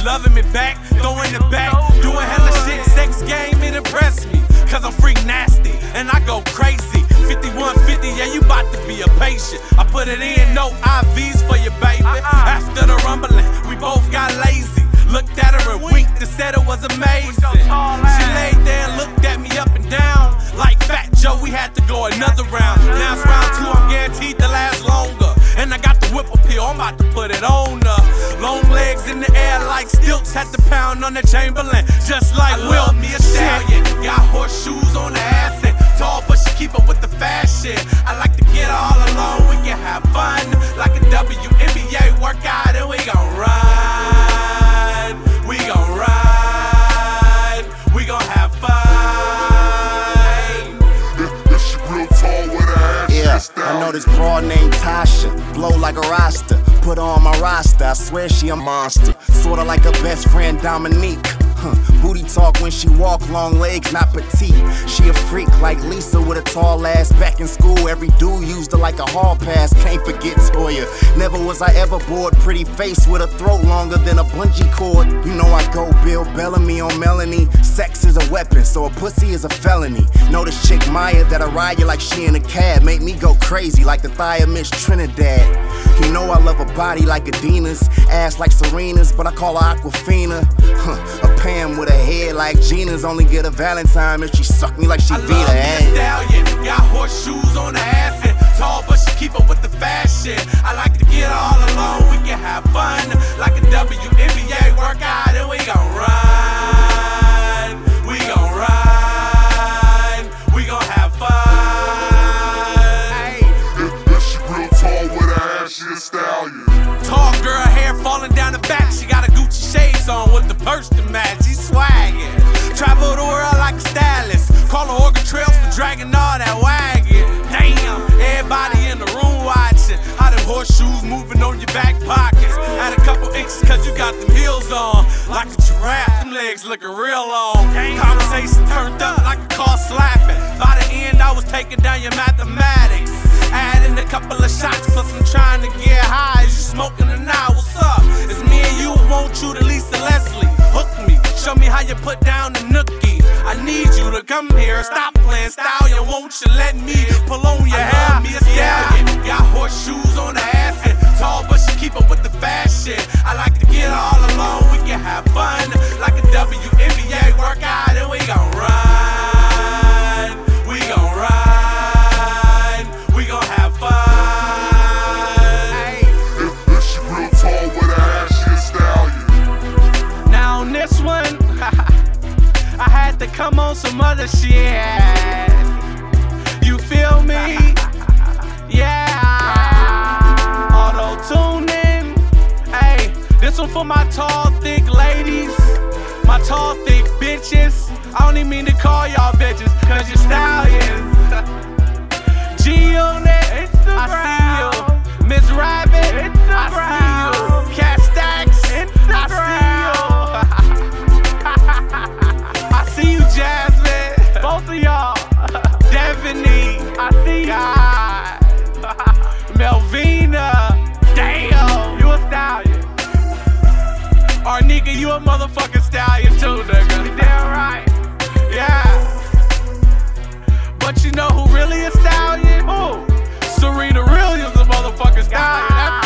loving me back, throwing it back, doing hella shit, sex game, it impressed me. Cause I'm freak nasty, and I go crazy. 5150, yeah, you bout to be a patient. I put it in, no IVs for you, baby. After the rumbling, we both got lazy. Looked at her and winked and said it was amazing. She laid there and looked at me up and down. Like Fat Joe, we had to go another round. Now it's round 2, I'm guaranteed to last longer. And I got the whip appeal, I'm about to put it on her. Long legs in the air like stilts, had to pound on the Chamberlain. Just like Will, me a stallion. Got horseshoes on the ass and tall, but she keep up with the fashion. I like to get her all alone, we can have fun. Like a WNBA workout and we gon' run. We gon' run. We gon' have fun. If she real tall with her ass, yeah, I know this broad named Tasha, blow like a roster. Put her on my roster, I swear she a monster. Sorta like her best friend Dominique. Booty talk when she walk, long legs, not petite. She a freak like Lisa with a tall ass. Back in school, every dude used her like a hall pass. Can't forget Toya. Never was I ever bored. Pretty face with a throat longer than a bungee cord. You know I go Bill Bellamy on Melanie. Sex is a weapon, so a pussy is a felony. Know this chick Maya that I ride you like she in a cab. Make me go crazy like the thigh of Miss Trinidad. You know I love a body like Adina's, ass like Serena's, but I call her Aquafina. A Pam with a head like Gina's, only get a Valentine if she suck me like she Vita. I love me a stallion, got horseshoes on her ass and tall, but she keep up with the fashion. I like to get her all alone, we can have fun. Like a WNBA workout and we gon' run. We gon' run. We gon' have fun. If she real tall with her ass, she a stallion. Tall girl, hair falling down the back. She got a Gucci shades on with the purse to match. She swaggin'. Travel the world like a stylist. Call her Oregon Trails for dragging all that wagon. Damn, everybody in the room watching. How them horseshoes moving on your back pockets. Add a couple inches cause you got them heels on. Like a giraffe, them legs looking real long. Conversation turned up like a car slapping. By the end, I was taking down your mathematics. Adding a couple of shots plus I'm trying to get high. Is you smoking or not? What's up? It's me and you, want you to Lisa Leslie. Hook me, show me how you put down the nookie. I need you to come here, stop playing stallion. Won't you let me pull on your hair? I love me a stallion, got horseshoes on her ass and tall, but she keep up with the fashion. I like to get her all alone, we can have fun. Like a WNBA workout and we gon' run. We gon' run. We gon' have fun. If she real tall with her ass, she a stallion. Now on this one, I had to come on some other shit. You feel me? Yeah. Auto-tuning. Hey, this one for my tall, thick ladies. My tall, thick bitches. I don't even mean to call y'all bitches, cause you're stallions. G on it, I see you. Miss Rabbit, I see you. Cat Stacks, I see you. I see you, Jasmine. Both of y'all. Devaney, I see you. God. Melvina, damn, you a stallion. Or nigga, you a motherfucking stallion too, nigga. You damn right. Yeah. But you know who really a stallion? Who? Serena Williams, a motherfucking stallion.